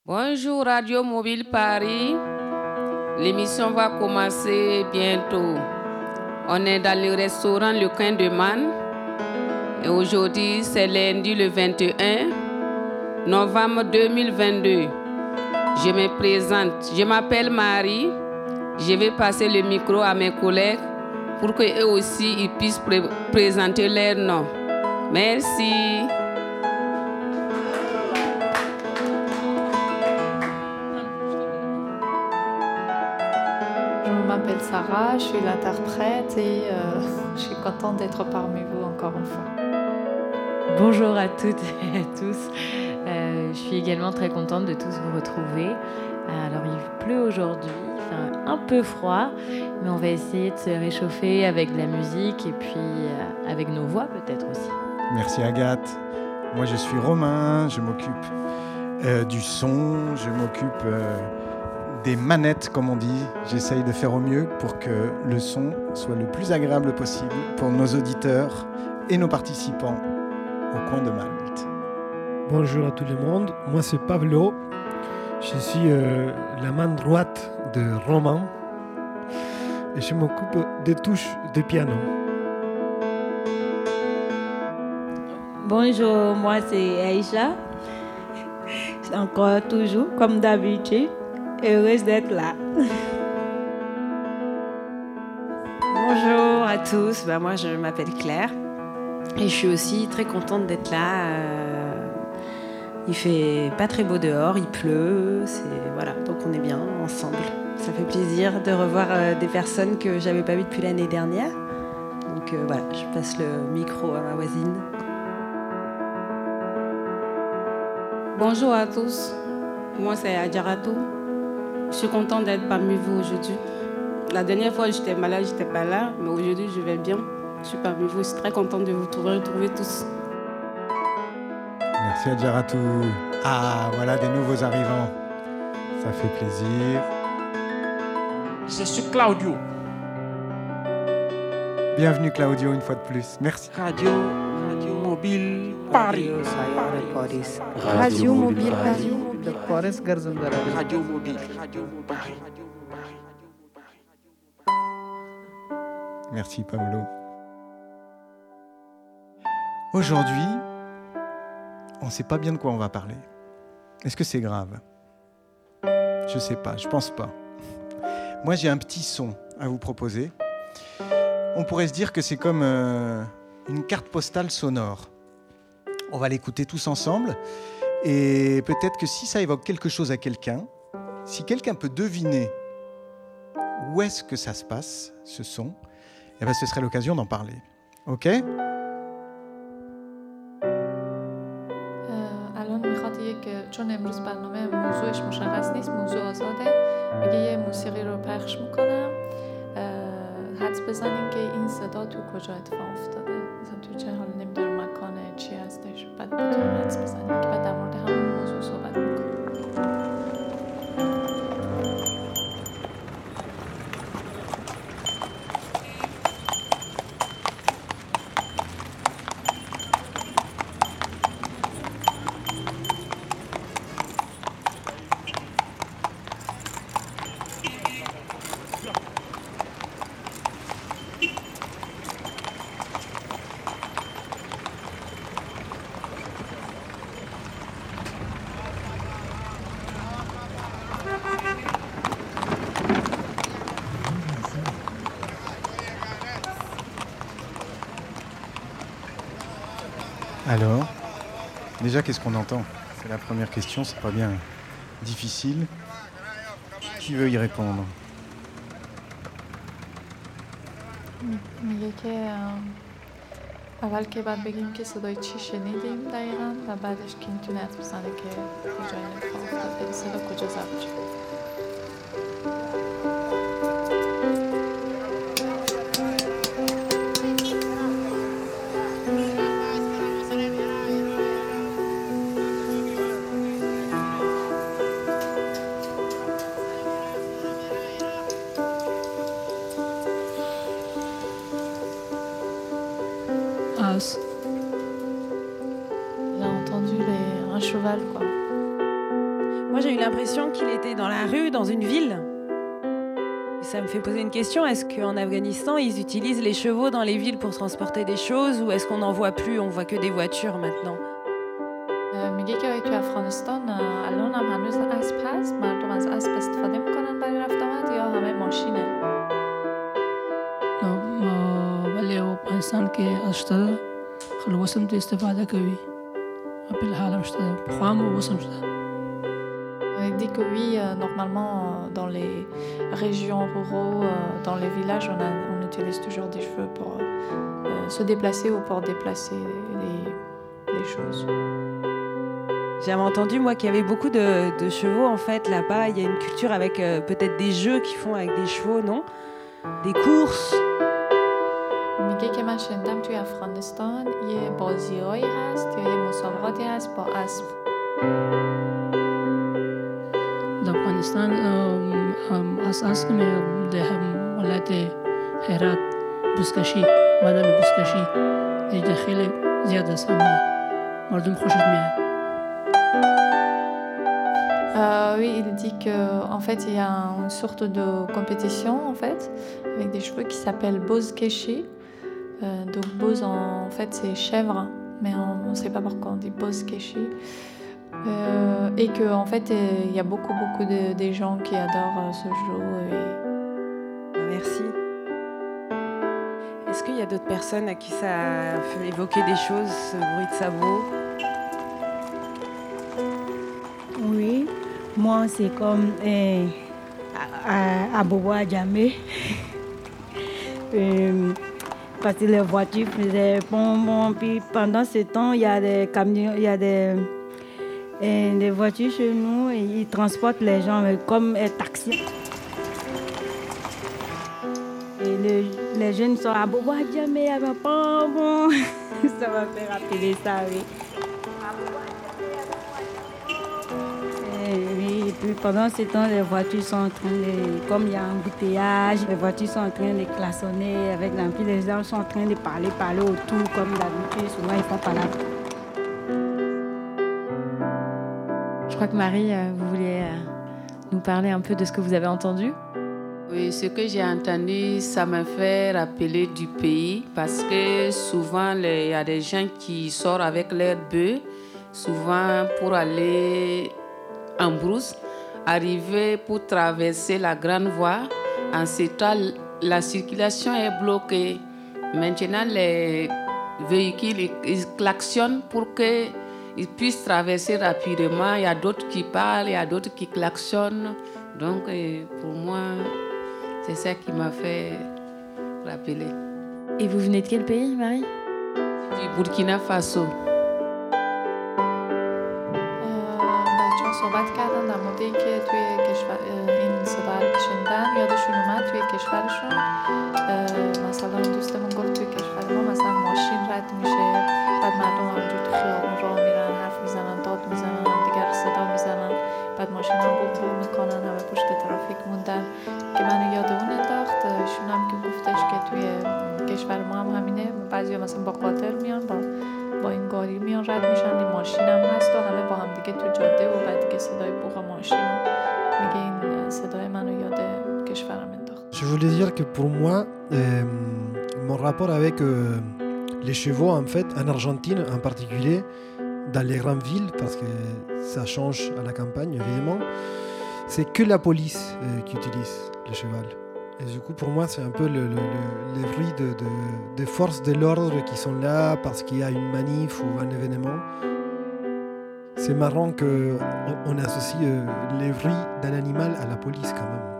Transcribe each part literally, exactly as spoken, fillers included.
Bonjour Radio Mobile Paris, l'émission va commencer bientôt. On est dans le restaurant Le Coin de Man et aujourd'hui c'est lundi le vingt et un novembre deux mille vingt-deux. Je me présente, je m'appelle Marie, je vais passer le micro à mes collègues pour qu'eux aussi ils puissent pré- présenter leur nom. Merci. Je m'appelle Sarah, je suis l'interprète et euh, je suis contente d'être parmi vous encore une fois. Bonjour à toutes et à tous. Euh, je suis également très contente de tous vous retrouver. Alors il pleut aujourd'hui, il fait un peu froid, mais on va essayer de se réchauffer avec de la musique et puis euh, avec nos voix peut-être aussi. Merci Agathe. Moi je suis Romain, je m'occupe euh, du son, je m'occupe euh, des manettes comme on dit. J'essaye de faire au mieux pour que le son soit le plus agréable possible pour nos auditeurs et nos participants au Coin de Malte. Bonjour à tout le monde, moi c'est Pablo, je suis euh, la main droite de Romain et je m'occupe des touches de piano. Bonjour, moi c'est Aïcha, encore toujours comme d'habitude, heureuse d'être là. Bonjour à tous, bah, moi je m'appelle Claire et je suis aussi très contente d'être là. Euh, il fait pas très beau dehors, il pleut, c'est, voilà, donc on est bien ensemble. Ça fait plaisir de revoir euh, des personnes que j'avais pas vues depuis l'année dernière. Donc euh, voilà, je passe le micro à ma voisine. Bonjour à tous, moi c'est Adjaratou. Je suis contente d'être parmi vous aujourd'hui. La dernière fois j'étais malade, j'étais pas là, mais aujourd'hui je vais bien. Je suis parmi vous, je suis très contente de vous trouver, retrouver tous. Merci Adjaratou. Ah, voilà des nouveaux arrivants. Ça fait plaisir. Je suis Claudio. Bienvenue Claudio une fois de plus. Merci. Radio, Radio Mobile Paris. Radio Mobile Paris. Radio Mobile, Radio Paris. Merci Pablo. Aujourd'hui, on ne sait pas bien de quoi on va parler. Est-ce que c'est grave ? Je ne sais pas, je ne pense pas. Moi, j'ai un petit son à vous proposer. On pourrait se dire que c'est comme euh, une carte postale sonore. On va l'écouter tous ensemble. Et peut-être que si ça évoque quelque chose à quelqu'un, si quelqu'un peut deviner où est-ce que ça se passe, ce son, eh ben, ce serait l'occasion d'en parler. Ok ? الان میخواد یک چون امروز برنامه موضوعش مشخص نیست، موضوع آزاده، میگه یه موسیقی رو پخش میکنم، حدس بزنین که این صدا تو کجا اتفاق افتاده، مثلا تو چه حال نمیدونم مکانه چی هستش، بعد بتونیم حدس بزنین که بعد در مورد همون موضوع صحبت میکنم. Alors, déjà, qu'est-ce qu'on entend ? C'est la première question, c'est pas bien difficile. Qui veut y répondre ? میگه که اول که بعد بگیم که صدای چی شنیدیم دقیقاً و بعدش که میتونه حدس بزنه که کجا این اتفاق افتاده، صدا کجا ضبط شده. Il a entendu les... un cheval, quoi. Moi, j'ai eu l'impression qu'il était dans la rue, dans une ville. Et ça me fait poser une question. Est-ce qu'en Afghanistan, ils utilisent les chevaux dans les villes pour transporter des choses ou est-ce qu'on n'en voit plus? On voit que des voitures maintenant. میگه که توی افغانستان الان هم هنوز اسب هست، مردم از اسب استفاده میکنن برای رفت آمد یا همه ماشینه؟ ولی افغانستان کې اشته خلک هم استفاده کوي. په الحال هم شته، پخوا هم اوس هم شته. Il dit que oui, euh, normalement, dans les régions ruraux, euh, dans les villages, on, a, on utilise toujours des chevaux pour euh, se déplacer ou pour déplacer les, les choses. J'avais entendu, moi, qu'il y avait beaucoup de, de chevaux, en fait, là-bas. Il y a une culture avec euh, peut-être des jeux qu'ils font avec des chevaux, non? Des courses. میگه که من شنیدم توی افغانستان یه بازی‌هایی هست یا یه مسابقاتی هست با اسب. در افغانستان اساس که در ولایت هرات بزکشی بادام بزکشی اینجا خیلی زیاد است، مردم خوشت میاد. Euh, oui, il dit que en fait il y a une sorte de compétition en fait avec des chevaux qui s'appelle bozkeshi. Euh, donc boz en, en fait c'est chèvre, mais on ne sait pas pourquoi on dit bozkeshi. Euh, et que en fait il y a beaucoup beaucoup de des gens qui adorent ce jeu. Et... Merci. Est-ce qu'il y a d'autres personnes à qui ça fait évoquer des choses, ce bruit de sabot? Oui, moi c'est comme euh, à, à Bobo Djamé. euh, parce que les voitures faisaient bon bon, puis pendant ce temps il y a des camions, il y a des, euh, des voitures chez nous et ils transportent les gens comme un taxi. Et les, les jeunes sont à Bobo Djamé, bon bon, ça m'a fait rappeler ça, oui. Oui, et puis pendant ce temps, les voitures sont en train de, comme il y a un embouteillage, les voitures sont en train de klaxonner avec l'ampli, les gens sont en train de parler, parler autour, comme d'habitude, souvent ils font parler. Je crois que Marie, vous vouliez nous parler un peu de ce que vous avez entendu? Oui, ce que j'ai entendu, ça me fait rappeler du pays parce que souvent, il y a des gens qui sortent avec leurs bœufs, souvent pour aller en brousse, arriver pour traverser la grande voie. En ce temps, la circulation est bloquée. Maintenant, les véhicules ils klaxonnent pour qu'ils puissent traverser rapidement. Il y a d'autres qui parlent, il y a d'autres qui klaxonnent. Donc, pour moi, c'est ça qui m'a fait rappeler. Et vous venez de quel pays, Marie? Du Burkina Faso. صحبت کردن در مورد اینکه توی کشور این صدا رو که شنیدن یادشون اومد توی کشورشون. مثلا دوستمون گفت توی کشور ما مثلا ماشین رد میشه، بعد مردم همونجور تو خیابون راه میرن، حرف میزنن، داد میزنن، دیگر صدا میزنن، بعد ماشین هم بوم بوم میکنن، همه پشت ترافیک موندن که منو یاد اون انداخت. شون هم که گفتش که توی کشور ما هم همینه، بعضیا مثلا با قاطر میان، با با این گاری میان رد میشن، این ماشین هم هست و همه با هم دیگه تو جاده و بعد دیگه صدای بوق ماشین و میگه این صدای منو یاد کشورم انداخت. Je voulais dire que pour moi, euh, mon rapport avec euh, les chevaux, en fait, en Argentine en particulier, dans les grandes villes, parce que ça change à la campagne, évidemment, c'est que la police euh, qui utilise le cheval. Et du coup, pour moi, c'est un peu le, le, le, les bruits de, de, de forces de l'ordre qui sont là parce qu'il y a une manif ou un événement. C'est marrant qu'on on associe euh, les bruits d'un animal à la police quand même.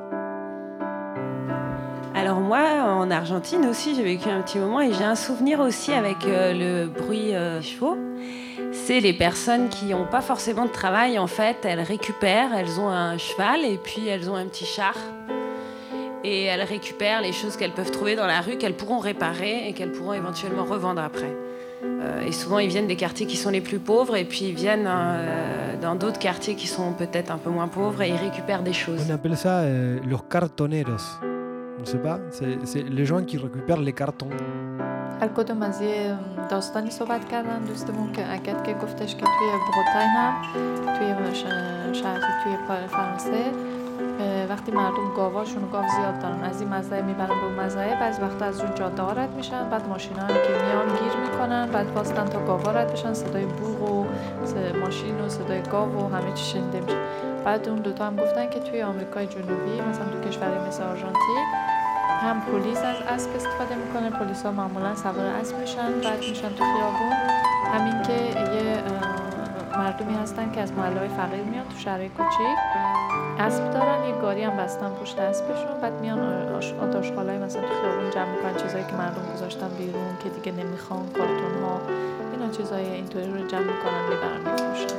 Alors moi, en Argentine aussi, j'ai vécu un petit moment et j'ai un souvenir aussi avec euh, le bruit euh, des chevaux. C'est les personnes qui n'ont pas forcément de travail, en fait, elles récupèrent, elles ont un cheval et puis elles ont un petit char. Et elles récupèrent les choses qu'elles peuvent trouver dans la rue, qu'elles pourront réparer et qu'elles pourront éventuellement revendre après. Euh, et souvent, ils viennent des quartiers qui sont les plus pauvres et puis ils viennent euh, dans d'autres quartiers qui sont peut-être un peu moins pauvres et ils récupèrent des choses. On appelle ça euh, los cartoneros. Je ne sais pas, c'est, c'est les gens qui récupèrent les cartons. هر کدوم از یه داستانی صحبت کردن دوستمون که اگه که گفتش که توی بروتاین هم توی شهری توی فرانسه وقتی مردم گاواشون گاو زیاد دارن از این مزرعه میبرن به اون مزرعه بعضی وقتا از اون جاده ها رد میشن بعد ماشینا هم که میان گیر میکنن بعد واسطن تا گاوا رد بشن صدای بوق و ماشین و صدای گاو و همه چی شنیده میشه. بعد اون دوتا هم گفتن که توی آمریکای جنوبی مثلا تو کشوری مثل آرژانتین هم پلیس از اسب استفاده میکنه، پلیس ها معمولا سوار اسب میشن بعد میشن تو خیابون. همین که یه مردمی هستن که از محله‌های فقیر میان تو شهرهای کوچیک اسب دارن، یه گاری هم بستن پشت اسبشون بعد میان آتش‌خاله‌ای مثلا تو خیابون جمع میکنن چیزایی که مردم گذاشتن بیرون که دیگه نمیخوان، کارتون ها اینا چیزای اینطوری رو جمع میکنن میبرن میفروشن.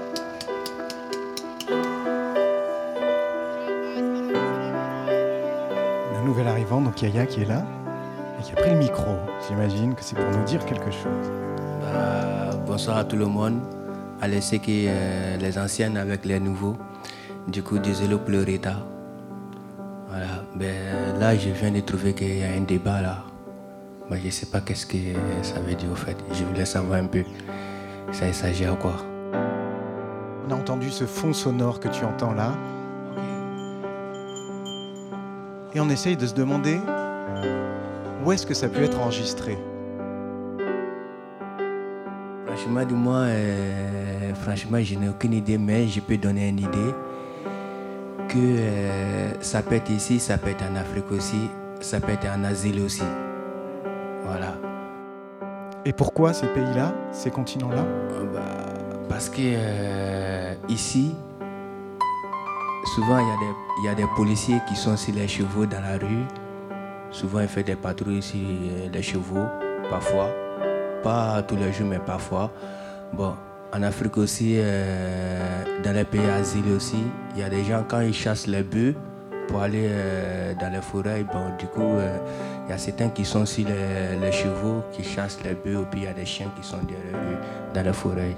Nouvelle arrivante, donc Yaya qui est là et qui a pris le micro. J'imagine que c'est pour nous dire quelque chose. Bah, bonsoir à tout le monde. Allez, c'est que euh, les anciennes avec les nouveaux. Du coup, désolé pour le retard. Voilà. Ben, là, je viens de trouver qu'il y a un débat là. Ben, je ne sais pas qu'est-ce que ça veut dire au fait. Je voulais savoir un peu. Ça exagère quoi. On a entendu ce fond sonore que tu entends là. Et on essaye de se demander où est-ce que ça peut être enregistré. Franchement, du moins, euh, franchement, je n'ai aucune idée, mais je peux donner une idée que euh, ça peut être ici, ça peut être en Afrique aussi, ça peut être en Asie aussi. Voilà. Et pourquoi ces pays-là, ces continents-là ? euh, bah, Parce que euh, ici, souvent, il y, a des, il y a des policiers qui sont sur les chevaux dans la rue. Souvent, ils font des patrouilles sur les chevaux, parfois. Pas tous les jours, mais parfois. Bon, en Afrique aussi, euh, dans les pays asiles aussi, il y a des gens, quand ils chassent les bœufs pour aller euh, dans les forêts, bon, du coup, euh, il y a certains qui sont sur les, les chevaux, qui chassent les bœufs, et puis il y a des chiens qui sont derrière eux dans les forêts.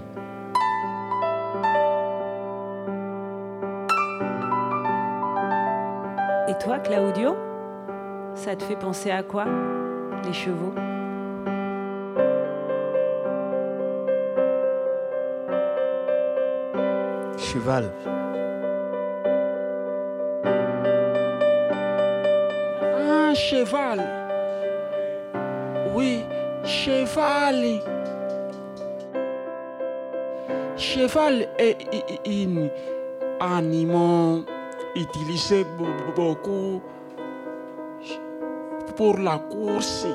Et toi, Claudio, ça te fait penser à quoi, les chevaux ? Cheval. Un cheval. Oui, cheval. Cheval est un animal utilisé beaucoup pour la course.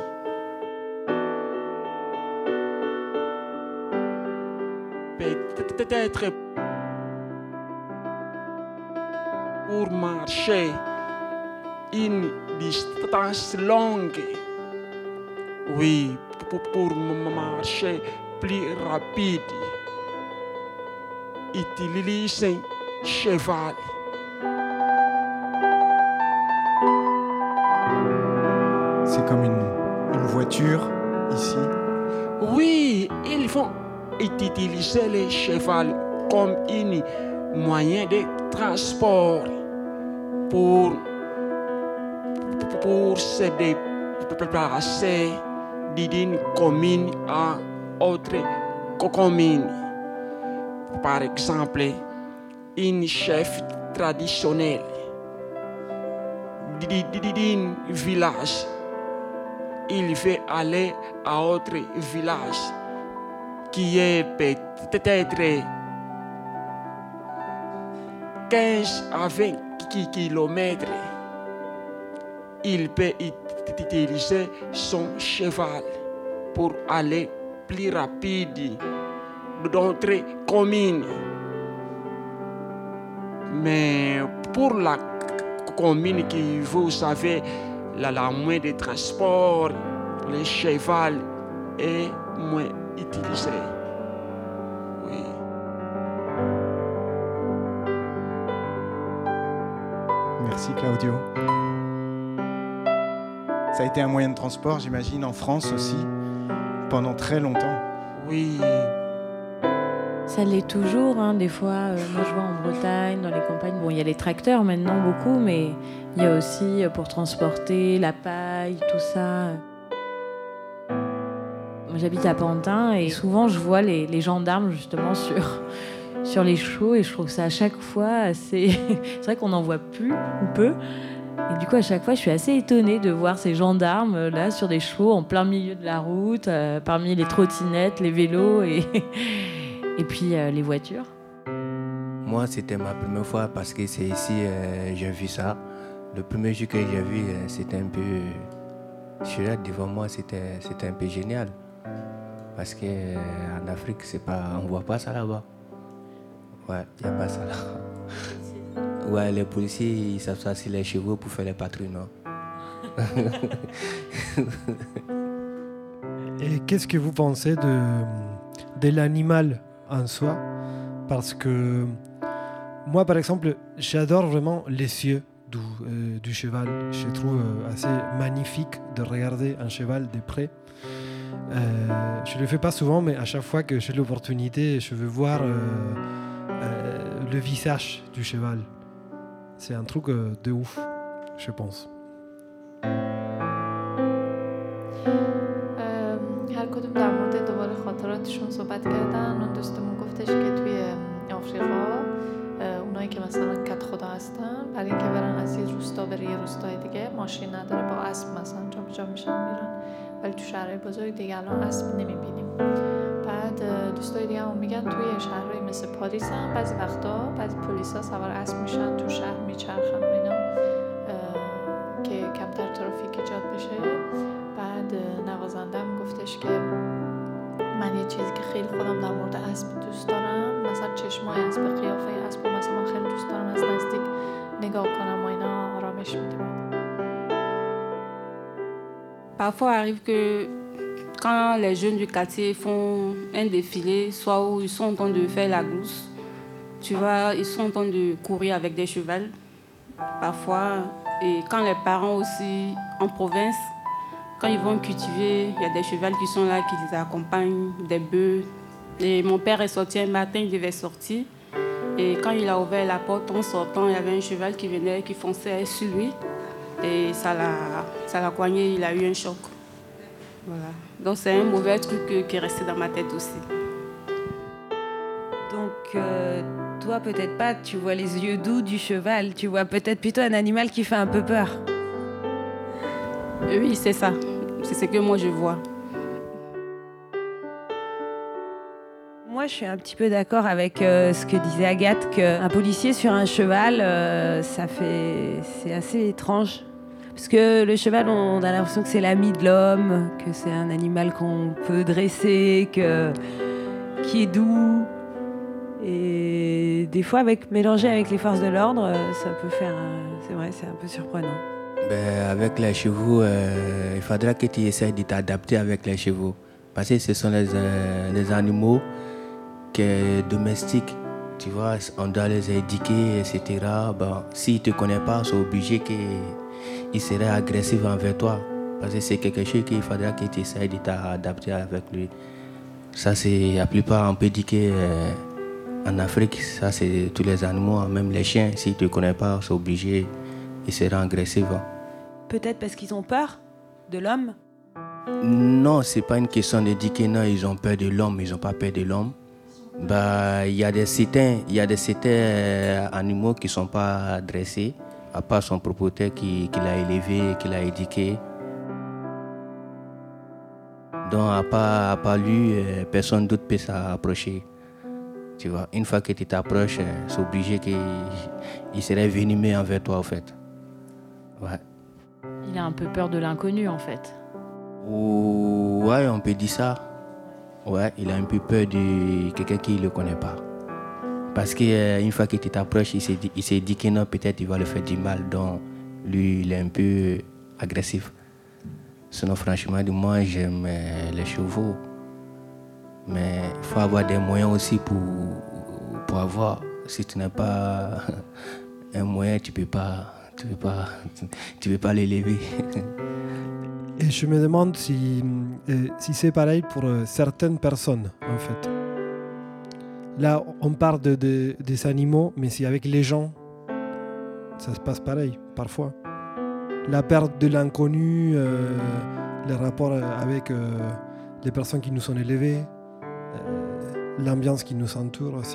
Peut-être pour marcher une distance longue. Oui, pour marcher plus rapide. Utilise un cheval. C'est comme une, une voiture ici. Oui, ils vont utiliser le cheval comme un moyen de transport pour, pour se déplacer d'une commune à autre commune. Par exemple, un chef traditionnel d'un village, il veut aller à autre village qui est peut-être quinze à vingt kilomètres. Il peut utiliser son cheval pour aller plus rapide dans d'autres communes. Mais pour la commune qui, vous savez, la, la moyen de transport, le cheval est moins utilisé. Oui. Merci Claudio. Ça a été un moyen de transport, j'imagine, en France aussi, pendant très longtemps. Oui. Ça l'est toujours, hein, des fois. Euh, moi, je vois en Bretagne, dans les campagnes, bon, il y a les tracteurs maintenant, beaucoup, mais il y a aussi euh, pour transporter la paille, tout ça. j'habite à Pantin et souvent je vois les, les gendarmes justement sur, sur les chevaux et je trouve ça à chaque fois assez... C'est vrai qu'on n'en voit plus ou peu. Et du coup, à chaque fois, je suis assez étonnée de voir ces gendarmes là sur des chevaux en plein milieu de la route, euh, parmi les trottinettes, les vélos et, et puis euh, les voitures. Moi, c'était ma première fois parce que c'est ici euh, j'ai vu ça. Le premier jour que j'ai vu, euh, c'était un peu... Je suis là devant moi, c'était, c'était un peu génial. Parce qu'en euh, Afrique, c'est pas, on ne voit pas ça là-bas. Ouais, il n'y a pas ça là. Ouais, les policiers, ils savent ça sur les chevaux pour faire les patrouilles, non? Et qu'est-ce que vous pensez de, de l'animal en soi? Parce que moi, par exemple, j'adore vraiment les yeux du, euh, du cheval. Je trouve euh, assez magnifique de regarder un cheval de près. Euh, je ne le fais pas souvent, mais à chaque fois que j'ai l'opportunité, je veux voir euh, euh, le visage du cheval. C'est un truc euh, de ouf, je pense. هر کدوم در مورد دوباره خاطراتشون صحبت کردن. اون دوستمون گفتش که توی آفریقا اونایی که مثلا کت خدا هستن برای اینکه برن از یه روستا بره یه روستای دیگه ماشین نداره، با اسب مثلا جابجا میشن میرن، ولی تو شهرهای بزرگ دیگه الان اسب نمیبینیم. بعد دوستای دیگه هم میگن توی شهرهای مثل پاریس هم بعضی وقتا بعضی پلیسا سوار اسب میشن تو شهر میچرخن و اینا که کمتر ترافیک ایجاد بشه. بعد نوازندم گفتش که من یه چیزی که خیلی خودم در مورد اسب دوست دارم، مثلا چشمای اسب، قیافه اسب مثلا خیلی دوست دارم از نزدیک نگاه کنم و اینا آرامش میده. Parfois arrive que quand les jeunes du quartier font un défilé, soit où ils sont en train de faire la glousse, tu vois, ils sont en train de courir avec des chevaux. Parfois, et quand les parents aussi en province, quand ils vont cultiver, il y a des chevaux qui sont là, qui les accompagnent, des bœufs. Et mon père est sorti un matin, il devait sortir. Et quand il a ouvert la porte, en sortant, il y avait un cheval qui venait, qui fonçait sur lui. Et ça l'a, ça l'a coigné, il a eu un choc. Voilà. Donc c'est un mauvais truc qui est resté dans ma tête aussi. Donc euh, toi peut-être pas, tu vois les yeux doux du cheval, tu vois peut-être plutôt un animal qui fait un peu peur. Oui, c'est ça. C'est ce que moi je vois. Moi, je suis un petit peu d'accord avec euh, ce que disait Agathe, qu'un policier sur un cheval, euh, ça fait, c'est assez étrange. Parce que le cheval, on a l'impression que c'est l'ami de l'homme, que c'est un animal qu'on peut dresser, que, qui est doux. Et des fois, avec, mélangé avec les forces de l'ordre, ça peut faire... C'est vrai, c'est un peu surprenant. Ben, avec les chevaux, euh, il faudra que tu essaies de t'adapter avec les chevaux. Parce que ce sont les, euh, les animaux que, domestiques. Tu vois, on doit les éduquer, et cetera. Bon, s'ils ne te connaissent pas, c'est obligé qu'ils seraient agressifs envers toi. Parce que c'est quelque chose qu'il faudra que tu essaies de t'adapter avec lui. Ça, c'est la plupart, on peut dire que euh, en Afrique, ça, c'est tous les animaux, même les chiens, s'ils ne te connaissent pas, c'est obligé, ils seront agressifs. Peut-être parce qu'ils ont peur de l'homme? Non, ce n'est pas une question de dire que non, ils ont peur de l'homme, ils n'ont pas peur de l'homme. Bah, il y a des certains, il y a des certains euh, animaux qui ne sont pas dressés, à part son propriétaire qui, qui l'a élevé, qui l'a éduqué. Donc, à part, à part lui, euh, personne d'autre peut s'approcher. Tu vois, une fois que tu t'approches, euh, c'est obligé qu'il il serait venimeux envers toi, en fait. Ouais. Il a un peu peur de l'inconnu, en fait. Ouais, on peut dire ça. Ouais, il a un peu peur de quelqu'un qui ne le connaît pas. Parce qu'une euh, fois que tu t'approches, il s'est dit, il s'est dit que non, peut-être il va le faire du mal. Donc, lui, il est un peu agressif. Sinon, franchement, moi, j'aime euh, les chevaux. Mais il faut avoir des moyens aussi pour, pour avoir. Si tu n'as pas un moyen, tu ne peux pas, tu peux pas, tu peux pas l'élever. Et je me demande si, euh, si c'est pareil pour euh, certaines personnes, en fait. Là, on parle de, de, des animaux, mais si avec les gens, ça se passe pareil, parfois. La perte de l'inconnu, euh, les rapports avec euh, les personnes qui nous ont élevés, euh, l'ambiance qui nous entoure aussi.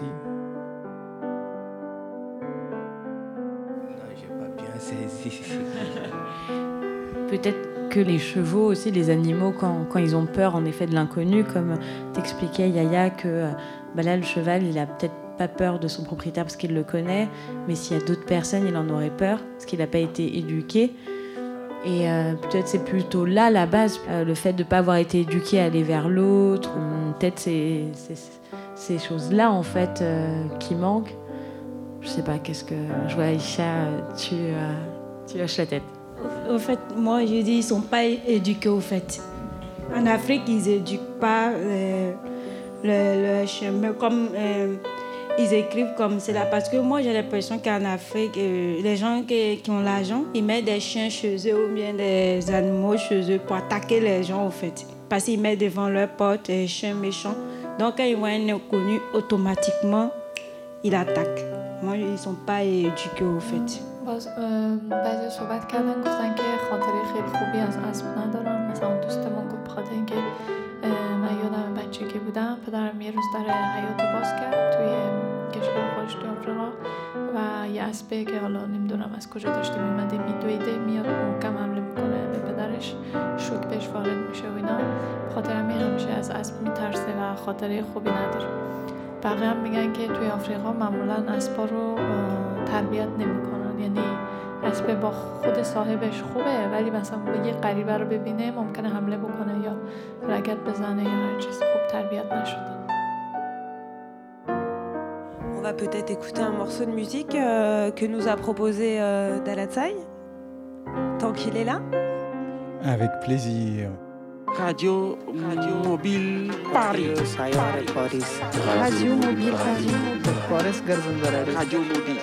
Non, j'ai pas bien saisi. Peut-être que les chevaux aussi, les animaux, quand, quand ils ont peur en effet de l'inconnu, comme t'expliquait Yaya, que bah là le cheval il a peut-être pas peur de son propriétaire parce qu'il le connaît, mais s'il y a d'autres personnes il en aurait peur parce qu'il n'a pas été éduqué. Et euh, peut-être c'est plutôt là la base, euh, le fait de ne pas avoir été éduqué à aller vers l'autre, ou peut-être c'est, c'est, ces choses-là en fait euh, qui manquent. Je sais pas, qu'est-ce que... Je vois Aïcha, tu, euh, tu hoches la tête. Au fait, moi je dis ils sont pas éduqués au fait. En Afrique ils n'éduquent pas le, le, le chemin comme... Euh, ils écrivent comme cela parce que moi j'ai l'impression qu'en Afrique, euh, les gens qui, qui ont l'argent, ils mettent des chiens chez eux ou bien des animaux chez eux pour attaquer les gens au fait. Parce qu'ils mettent devant leur porte des chiens méchants. Donc quand ils voient un inconnu, automatiquement, ils attaquent. Moi ils ne sont pas éduqués au fait. باز بعضی صحبت کردن گفتن که خاطره خیلی خوبی از اسب ندارم. مثلا اون دوستمون گفت بخاطر اینکه من یادم بچگی بودم پدرم یه روز در حیاط باز کرد توی کشور خودش توی آفریقا و یه اسبه که حالا نمیدونم از کجا داشته میومده میدویده میاد محکم حمله میکنه به پدرش، شوک بهش وارد میشه و اینا. بخاطر همین همیشه از اسب میترسه و خاطره خوبی نداره. بقیه هم میگن که توی آفریقا معمولا اسبا رو تربیت نمیکنن، یعنی اسب با خود صاحبش خوبه ولی مثلا یه غریبه رو ببینه ممکنه حمله بکنه یا لگد بزنه یا هر چیز، خوب تربیت نشدن. On va peut-être écouter un morceau de musique euh, que nous a proposé euh, Dalatsai, tant qu'il est là. Avec plaisir. Radio, Radio Mobile Paris. Radio Mobile Paris. Radio Mobile.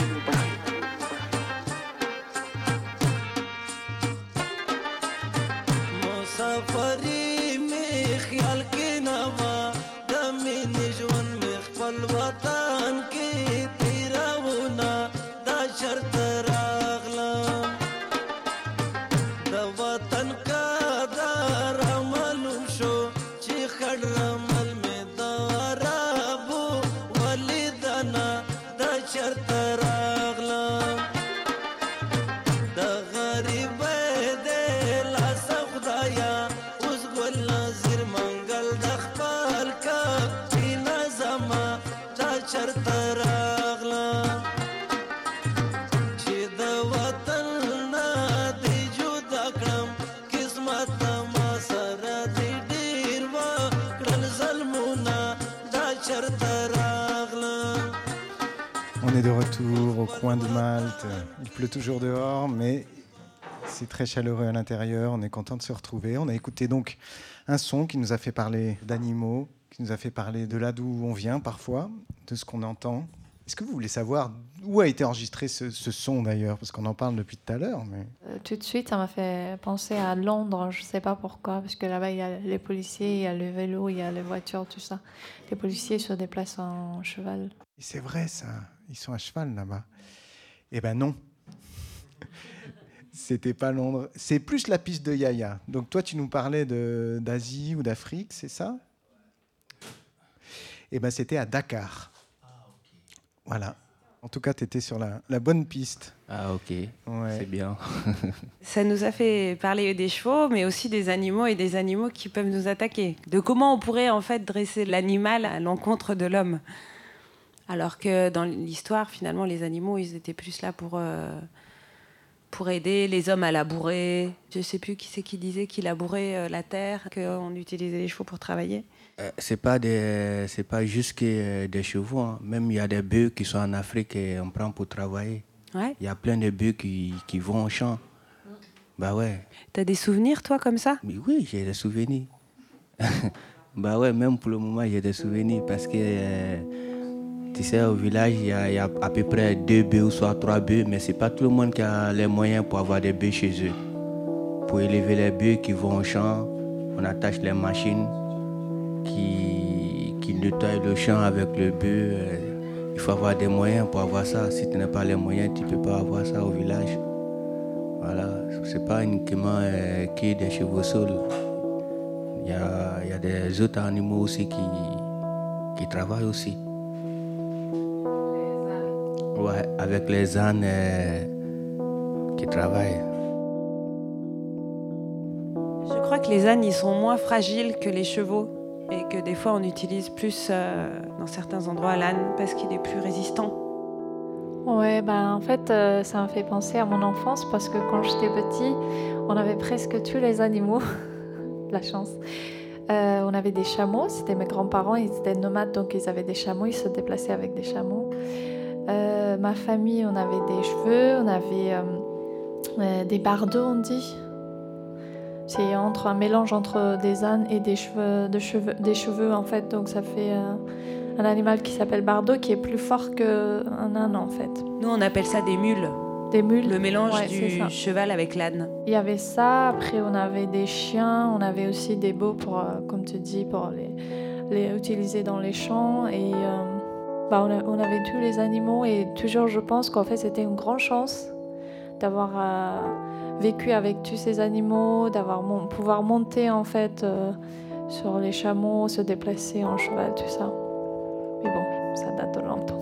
On est de retour au coin de Malte. Il pleut toujours dehors, mais c'est très chaleureux à l'intérieur. On est content de se retrouver. On a écouté donc un son qui nous a fait parler d'animaux, qui nous a fait parler de là d'où on vient parfois, de ce qu'on entend. Est-ce que vous voulez savoir où a été enregistré ce, ce son d'ailleurs? Parce qu'on en parle depuis tout à l'heure. Mais... Euh, tout de suite, ça m'a fait penser à Londres. Je ne sais pas pourquoi, parce que là-bas, il y a les policiers, il y a le vélo, il y a les voitures, tout ça. Les policiers se déplacent en cheval. Et c'est vrai ça, ils sont à cheval là-bas. Eh ben non. C'était pas Londres. C'est plus la piste de Yaya. Donc toi, tu nous parlais de, d'Asie ou d'Afrique, c'est ça? Eh ben c'était à Dakar. Voilà. En tout cas, tu étais sur la, la bonne piste. Ah, ok. Ouais. C'est bien. Ça nous a fait parler des chevaux, mais aussi des animaux et des animaux qui peuvent nous attaquer. De comment on pourrait en fait dresser l'animal à l'encontre de l'homme. Alors que dans l'histoire, finalement, les animaux, ils étaient plus là pour, euh, pour aider les hommes à labourer. Je ne sais plus qui c'est qui disait qu'il labourait euh, la terre, qu'on utilisait les chevaux pour travailler. Euh, c'est pas des, c'est pas juste que euh, des chevaux. Hein. Même il y a des bœufs qui sont en Afrique et on prend pour travailler. Ouais. Il y a plein de bœufs qui, qui vont au champ. Bah ouais. T'as des souvenirs, toi, comme ça? Mais oui, j'ai des souvenirs. Bah ouais, même pour le moment, j'ai des souvenirs parce que, euh, tu sais, au village, il y, y a à peu près deux bœufs ou soit trois bœufs, mais c'est pas tout le monde qui a les moyens pour avoir des bœufs chez eux. Pour élever les bœufs qui vont au champ, on attache les machines qui, qui nettoient le champ avec le bœuf. Euh, il faut avoir des moyens pour avoir ça. Si tu n'as pas les moyens, tu ne peux pas avoir ça au village. Voilà, c'est pas uniquement euh, qu'il y ait des chevaux saules. Il y a, il y a des autres animaux aussi qui, qui travaillent aussi. Ouais, avec les ânes euh, qui travaillent. Je crois que les ânes, ils sont moins fragiles que les chevaux et que des fois on utilise plus euh, dans certains endroits l'âne parce qu'il est plus résistant. Ouais, ben en fait, euh, ça me fait penser à mon enfance parce que quand j'étais petit, on avait presque tous les animaux. La chance. Euh, on avait des chameaux, c'était mes grands-parents, ils étaient nomades, donc ils avaient des chameaux, ils se déplaçaient avec des chameaux. Euh, ma famille, on avait des cheveux, on avait euh, euh, des bardeaux, on dit. C'est entre un mélange entre des ânes et des cheveux, de cheveux, des cheveux en fait, donc ça fait euh, un animal qui s'appelle bardeau qui est plus fort qu'un âne en fait. Nous, on appelle ça des mules. Des mules. Le mélange ouais, du cheval avec l'âne. Il y avait ça, après on avait des chiens, on avait aussi des veaux pour, euh, comme tu dis, pour les, les utiliser dans les champs. Et euh, bah, on, a, on avait tous les animaux et toujours je pense qu'en fait c'était une grande chance d'avoir euh, vécu avec tous ces animaux, d'avoir mon, pouvoir monter en fait euh, sur les chameaux, se déplacer en cheval, tout ça. Mais bon, ça date de longtemps.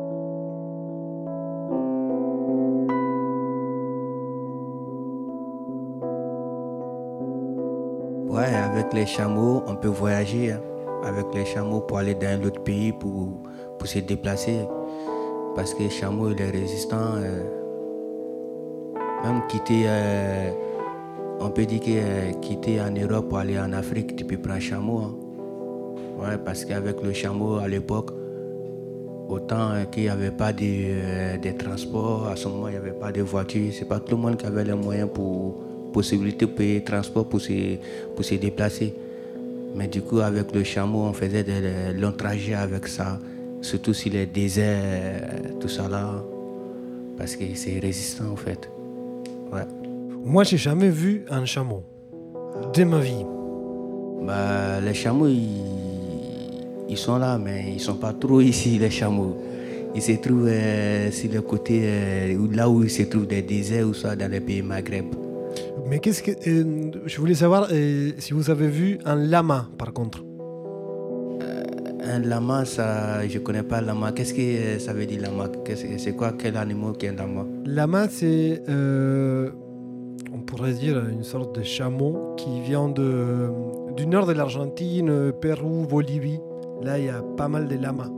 Ouais, avec les chameaux, on peut voyager hein, avec les chameaux pour aller dans un autre pays pour, pour se déplacer. Parce que le chameau, il est résistant. Euh, même quitter, euh, on peut dire que euh, quitter en Europe pour aller en Afrique, tu peux prendre un chameau. Hein. Ouais, parce qu'avec le chameau, à l'époque, autant euh, qu'il n'y avait pas de, euh, de transport, à ce moment, il n'y avait pas de voiture. C'est pas tout le monde qui avait les moyens pour... possibilité de payer transport pour se, pour se déplacer. Mais du coup, avec le chameau, on faisait des longs trajets avec ça, surtout sur les déserts, tout ça là, parce que c'est résistant en fait. Ouais. Moi, j'ai jamais vu un chameau de ma vie. Bah, les chameaux, ils, ils sont là, mais ils sont pas trop ici, les chameaux. Ils se trouvent euh, sur le côté, euh, là où ils se trouvent des déserts ou soit dans les pays Maghreb. Mais qu'est-ce que euh, je voulais savoir euh, si vous avez vu un lama par contre. Euh, un lama, ça, je connais pas lama. Qu'est-ce que ça veut dire lama? Qu'est-ce que, c'est quoi quel animal qui est un lama? Lama, c'est euh, on pourrait dire une sorte de chameau qui vient de du nord de l'Argentine, Pérou, Bolivie. Là, il y a pas mal de lamas.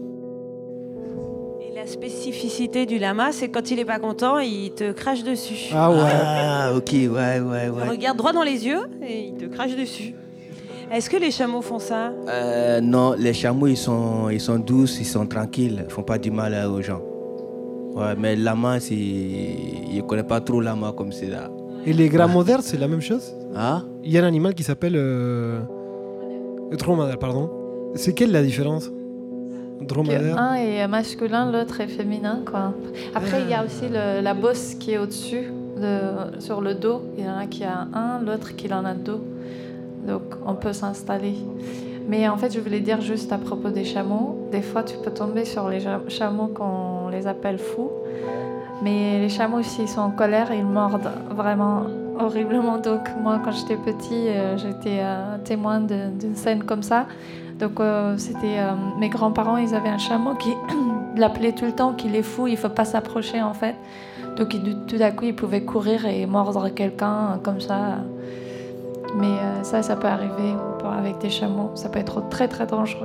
La spécificité du lama, c'est quand il est pas content, il te crache dessus. Ah ouais. Ah ok, ouais, ouais, ouais. Il te regarde droit dans les yeux et il te crache dessus. Est-ce que les chameaux font ça? euh, Non, les chameaux, ils sont, ils sont douces, ils sont tranquilles, ils font pas du mal aux gens. Ouais, mais le lama, c'est... je connais pas trop le lama comme c'est là. Et les grammodaires, c'est la même chose? Ah? Il y a un animal qui s'appelle euh... dromadaire, pardon. C'est quelle la différence? Dromadaire. Un est masculin, l'autre est féminin, quoi. Après, il y a aussi le, la bosse qui est au-dessus, le, sur le dos. Il y en a qui a un, l'autre qui en a deux. Donc, on peut s'installer. Mais en fait, je voulais dire juste à propos des chameaux. Des fois, tu peux tomber sur les chameaux qu'on les appelle fous. Mais les chameaux, s'ils sont en colère, ils mordent vraiment horriblement. Donc, moi, quand j'étais petit, euh, j'étais euh, témoin de, d'une scène comme ça. Donc, euh, c'était euh, mes grands-parents, ils avaient un chameau qui l'appelait tout le temps, qu'il est fou, il ne faut pas s'approcher en fait. Donc, il, tout à coup, il pouvait courir et mordre quelqu'un comme ça. Mais euh, ça, ça peut arriver avec des chameaux. Ça peut être très, très dangereux.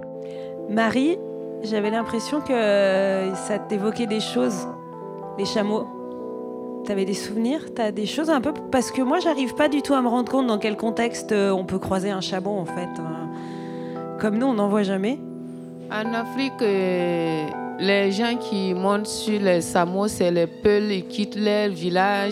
Marie, j'avais l'impression que ça t'évoquait des choses, les chameaux. T'avais des souvenirs? T'as des choses un peu... Parce que moi, j'arrive pas du tout à me rendre compte dans quel contexte on peut croiser un chameau, en fait. Comme nous, on n'en voit jamais. En Afrique, euh, les gens qui montent sur les chameaux, c'est les Peuls, ils quittent leur village.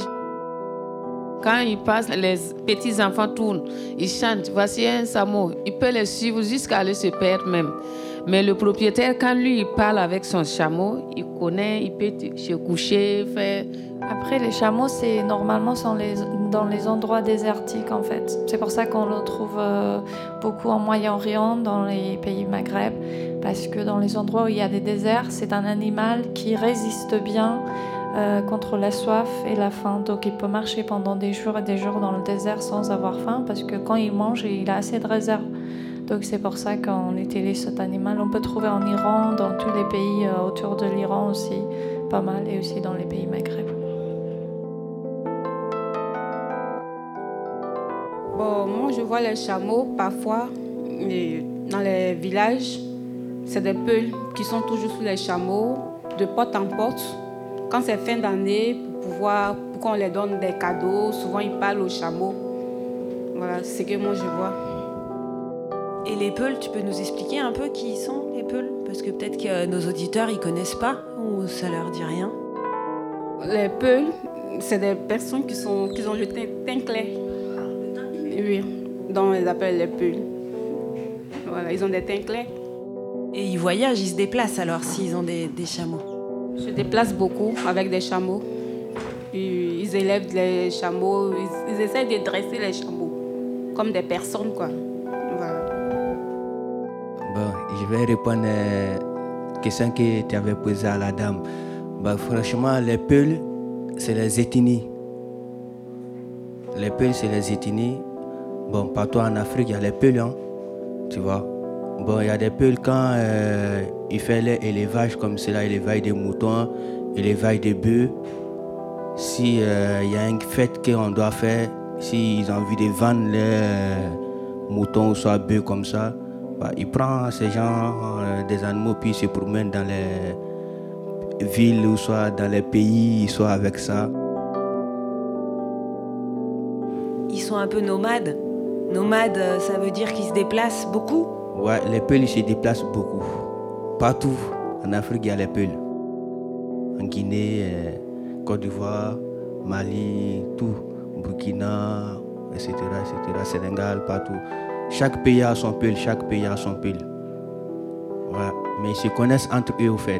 Quand ils passent, les petits enfants tournent, ils chantent, voici un chameau. Ils peuvent les suivre jusqu'à aller se perdre même. Mais le propriétaire, quand lui, il parle avec son chameau, il connaît, il peut se coucher, faire... Après, les chameaux, c'est normalement sont les, dans les endroits désertiques, en fait. C'est pour ça qu'on le trouve euh, beaucoup en Moyen-Orient, dans les pays Maghreb, parce que dans les endroits où il y a des déserts, c'est un animal qui résiste bien euh, contre la soif et la faim. Donc il peut marcher pendant des jours et des jours dans le désert sans avoir faim parce que quand il mange, il a assez de réserves. Donc c'est pour ça qu'on utilise cet animal. On peut trouver en Iran, dans tous les pays euh, autour de l'Iran aussi, pas mal, et aussi dans les pays maghreb. Bon, moi je vois les chameaux parfois mais dans les villages. C'est des peuls qui sont toujours sous les chameaux, de porte en porte. Quand c'est fin d'année, pour pouvoir, pour qu'on les donne des cadeaux, souvent ils parlent aux chameaux. Voilà, c'est ce que moi je vois. Et les peuls, tu peux nous expliquer un peu qui sont les peuls? Parce que peut-être que nos auditeurs ils connaissent pas ou ça leur dit rien. Les peuls, c'est des personnes qui, sont, qui ont le teint clair. Oui, donc ils appellent les peuls. Voilà, ils ont des teints clairs. Et ils voyagent, ils se déplacent alors s'ils ont des, des chameaux? Je déplace beaucoup avec des chameaux. Ils, ils élèvent les chameaux, ils, ils essaient de dresser les chameaux comme des personnes, quoi. Voilà. Bon, je vais répondre à la question que tu avais posée à la dame. Bah, franchement, les peuls, c'est les ethnies. Les peuls, c'est les ethnies. Bon, partout en Afrique, il y a les peuls, hein, tu vois. Bon, il y a des peuls quand euh, ils font l'élevage comme cela, élevage des moutons, élevage des bœufs. Si euh, il y a une fête qu'on doit faire, s'ils ont envie de vendre les euh, moutons ou soit bœufs comme ça, bah, ils prennent ces gens, euh, des animaux, puis ils se promènent dans les villes ou soit dans les pays, soit avec ça. Ils sont un peu nomades. Nomades, ça veut dire qu'ils se déplacent beaucoup? Ouais, les peuls ils se déplacent beaucoup. Partout en Afrique, il y a les peuls. En Guinée, euh, Côte d'Ivoire, Mali, tout. Burkina, et cetera, et cetera. Sénégal, partout. Chaque pays a son peul, chaque pays a son peul. Ouais. Mais ils se connaissent entre eux au fait.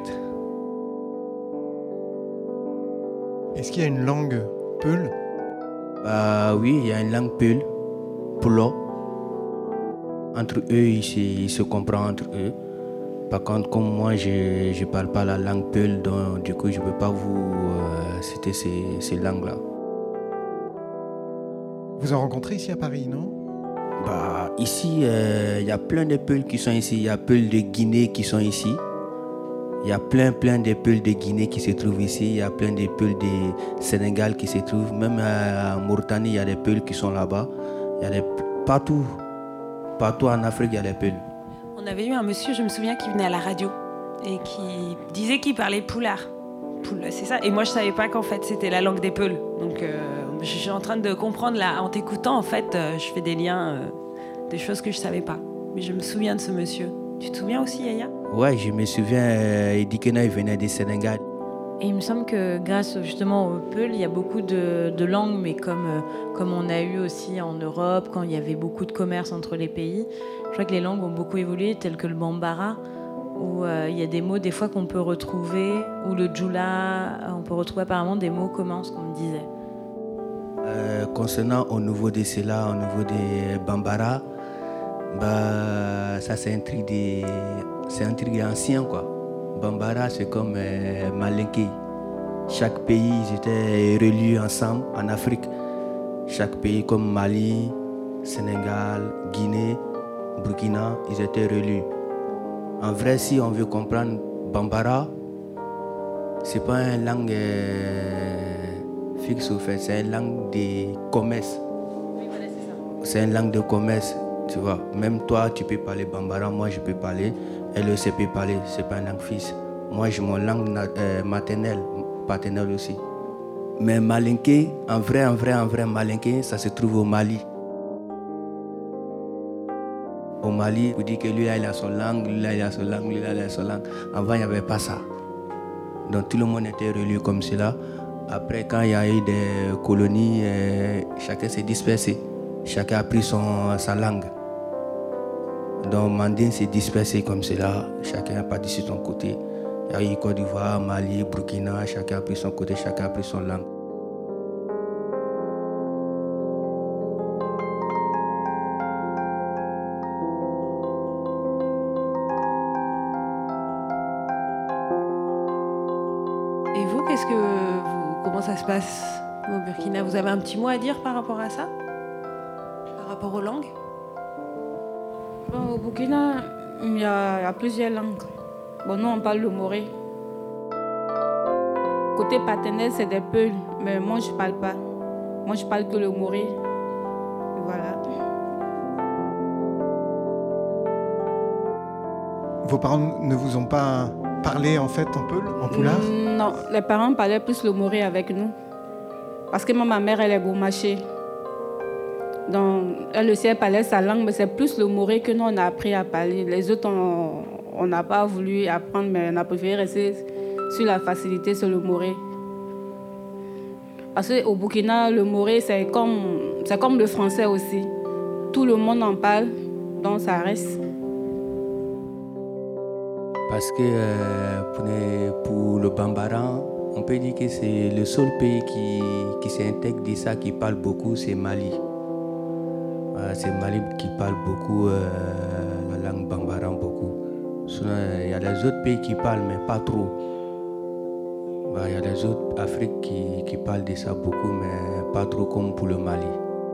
Est-ce qu'il y a une langue peul? Bah oui, il y a une langue peul, Pulo. Entre eux, ils se, ils se comprennent entre eux. Par contre, comme moi, je ne parle pas la langue peul, donc du coup, je ne peux pas vous euh, citer ces, ces langues-là. Vous en rencontrez ici à Paris, non? Bah, ici, il euh, y a plein de peuls qui sont ici. Il y a peuls de Guinée qui sont ici. Il y a plein, plein de peuls de Guinée qui se trouvent ici. Il y a plein de peuls de Sénégal qui se trouvent. Même à Mauritanie, il y a des peuls qui sont là-bas. Il y a des... Partout. Partout en Afrique, il y a des peuls. On avait eu un monsieur, je me souviens, qui venait à la radio et qui disait qu'il parlait poulard. Poul, c'est ça. Et moi, je savais pas qu'en fait, c'était la langue des peuls. Donc, euh, je suis en train de comprendre là, en t'écoutant, en fait, euh, je fais des liens, euh, des choses que je savais pas. Mais je me souviens de ce monsieur. Tu te souviens aussi, Yaya? Ouais, je me souviens. Euh, Idi Kena, il venait du Sénégal. Et il me semble que grâce justement au Peul, il y a beaucoup de, de langues, mais comme, euh, comme on a eu aussi en Europe, quand il y avait beaucoup de commerce entre les pays, je crois que les langues ont beaucoup évolué, telles que le Bambara, où euh, il y a des mots des fois qu'on peut retrouver, ou le Djoula, on peut retrouver apparemment des mots communs, ce qu'on me disait. Euh, concernant au niveau de cela, au niveau des Bambara, bah, ça c'est un truc, de, c'est un truc ancien quoi. Bambara, c'est comme euh, Malinké. Chaque pays, ils étaient reliés ensemble en Afrique. Chaque pays comme Mali, Sénégal, Guinée, Burkina, ils étaient reliés. En vrai, si on veut comprendre Bambara, c'est pas une langue euh, fixe au fait, c'est une langue de commerce. Oui, voilà, c'est ça. C'est une langue de commerce, tu vois. Même toi, tu peux parler Bambara, moi je peux parler. Elle aussi peut parler, c'est pas une langue fixe. Moi, j'ai mon langue euh, maternelle, paternelle aussi. Mais Malinké, en vrai, en vrai, en vrai, Malinké, ça se trouve au Mali. Au Mali, vous dites que lui, là, il a son langue, lui, là, il a son langue, lui, là, il a son langue. Avant, il n'y avait pas ça. Donc, tout le monde était relié comme cela. Après, quand il y a eu des colonies, euh, chacun s'est dispersé. Chacun a pris son, sa langue. Donc, Mandine s'est dispersé comme cela. Chacun a parti sur son côté. Il y a eu Côte d'Ivoire, Mali, Burkina. Chacun a pris son côté, chacun a pris son langue. Et vous, qu'est-ce que comment ça se passe au Burkina? Vous avez un petit mot à dire par rapport à ça? Par rapport aux langues? Bon, au Burkina, il y, a, il y a plusieurs langues. Bon, nous, on parle le moré. Côté paternel, c'est des peuls, mais moi, je ne parle pas. Moi, je parle que le moré. Voilà. Vos parents ne vous ont pas parlé, en fait, en peul, en poulard? Non, les parents parlaient plus le moré avec nous. Parce que moi, ma mère, elle est gourmachée. Donc, elle aussi, elle parlait sa langue, mais c'est plus le moré que nous, on a appris à parler. Les autres, on n'a pas voulu apprendre, mais on a préféré rester sur la facilité, sur le moré. Parce qu'au Burkina, le moré, c'est comme, c'est comme le français aussi. Tout le monde en parle, donc ça reste. Parce que euh, pour, les, pour le Bambara, on peut dire que c'est le seul pays qui, qui s'intègre de ça, qui parle beaucoup, c'est Mali. Voilà, c'est Mali qui parle beaucoup euh, la langue Bambara, beaucoup. Sinon, il y a les autres pays qui parlent, mais pas trop. Il y a les autres Afriques qui, qui parlent de ça beaucoup, mais pas trop comme pour le Mali.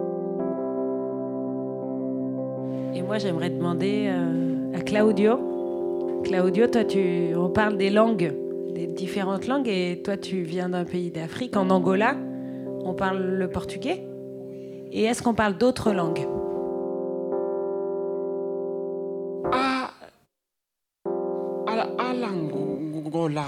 Et moi, j'aimerais demander euh, à Claudio. Claudio, toi, tu, on parle des langues, des différentes langues, et toi, tu viens d'un pays d'Afrique, en Angola, on parle le portugais. Et est-ce qu'on parle d'autres langues? À, à, à l'Angola,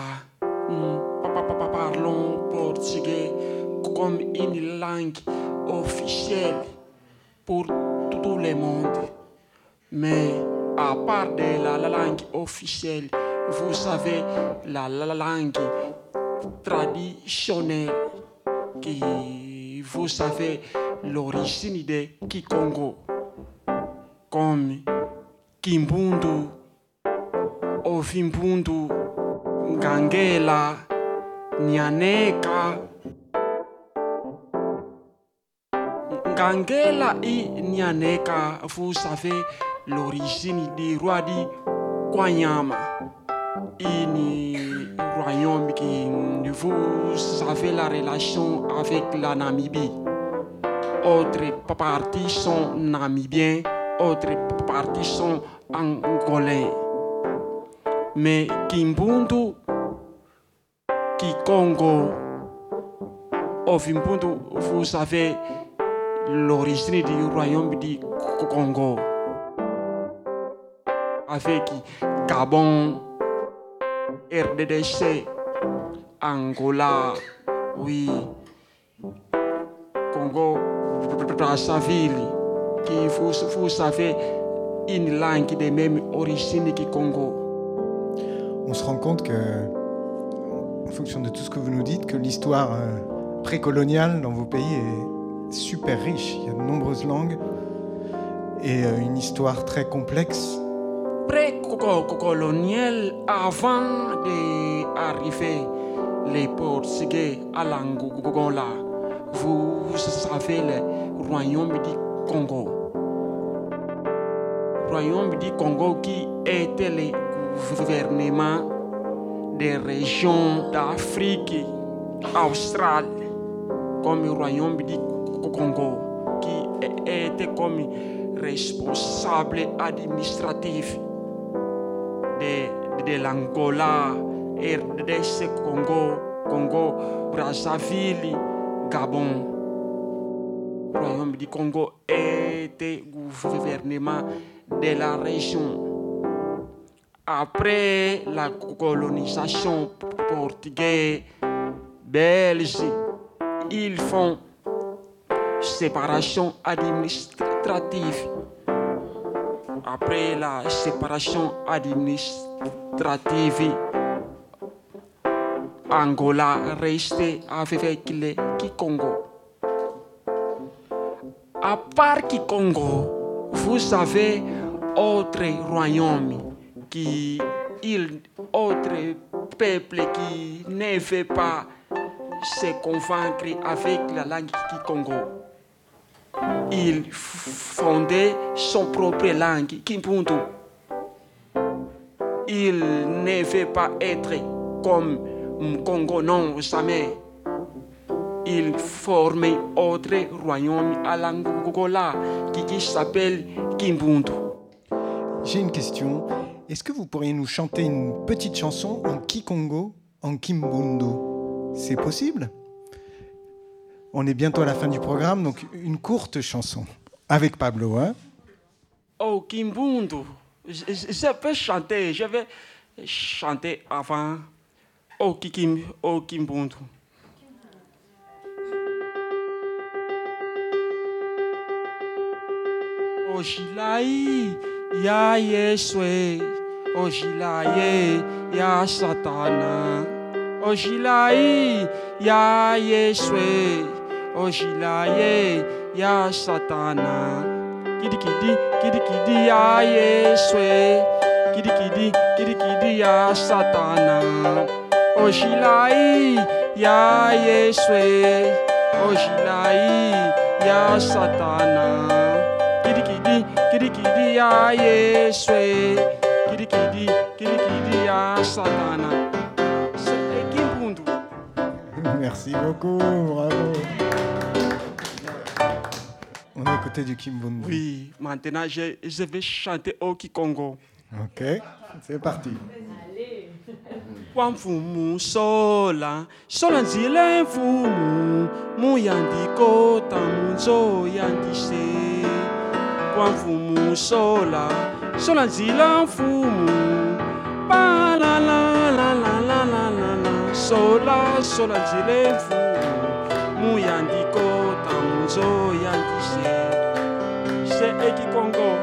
parlons portugais comme une langue officielle pour tout le monde. Mais à part de la, la langue officielle, vous savez, la, la langue traditionnelle, qui, vous savez, l'origine de Kikongo, comme Kimbundu, Ovimbundu, Ngangela, Nyaneka. Ngangela et Nyaneka, vous savez, l'origine du roi du Kwanyama. Un royaume qui, vous savez, la relation avec la Namibie. Autres parties sont namibiens, autres parties sont angolais. Mais Kimbundu, Kikongo, Ovimbundu, vous savez, l'origine du royaume du Congo. Avec Gabon, R D D C, Angola, oui, Congo, Brazzaville, qui vous, vous savez, une langue de même origine que Congo. On se rend compte que, en fonction de tout ce que vous nous dites, que l'histoire euh, précoloniale dans vos pays est super riche. Il y a de nombreuses langues et euh, une histoire très complexe. Pré-colonial, avant d'arriver les Portugais à l'Angola, vous savez le royaume du Congo. Royaume du Congo qui était le gouvernement des régions d'Afrique australe, comme le royaume du Congo, qui était comme responsable administratif de, de l'Angola, R D C Congo, Congo, Brazzaville, Gabon. Le royaume du Congo était gouvernement de la région. Après la colonisation portugaise, belge, ils font séparation administrative. Après la séparation administrative, Angola restait avec le Kikongo. À part Kikongo, vous avez autre royaume qui, il, autre peuple qui ne veut pas se convaincre avec la langue Kikongo. Il fondait son propre langue, Kimbundu. Il ne veut pas être comme Congo, non, jamais. il formait autre royaume à l'Angola qui, qui s'appelle Kimbundu. J'ai une question. Est-ce que vous pourriez nous chanter une petite chanson en Kikongo, en Kimbundu? C'est possible? On est bientôt à la fin du programme, donc une courte chanson. Avec Pablo, hein? Oh, Kimbundu. Je, je, je peux chanter. Je vais chanter avant. Oh, Kikim, oh, Kimbundu. Oh, Jilai, ya Yeswe. Oh, Jilai, ya Satana. Oh, Jilai, ya Yeswe. Oh, Jilai, ya Satana. Kidi kidi, kidi kidi, ya Yeswe. Kidi kidi, kidi kidi, ya Satana. Oh, Jilai, ya Yeswe. Oh, Jilai, ya Satana. Kidi kidi, kidi kidi, ya Yeswe. Kidi kidi, kidi kidi, ya Satana. C'est Kimbundu. Merci beaucoup, bravo. On est à côté du Kimbundu. Oui, maintenant je, je vais chanter au Kikongo. Ok, c'est parti. Wamfumu sola, sola nzile mfumu, muyandi kota munzo yandi se. Wamfumu sola, sola nzile mfumu, ba la la la la la la la la. Sola, sola nzile mfumu, muyandi kota munzo yandi se. C'est Eki Congo.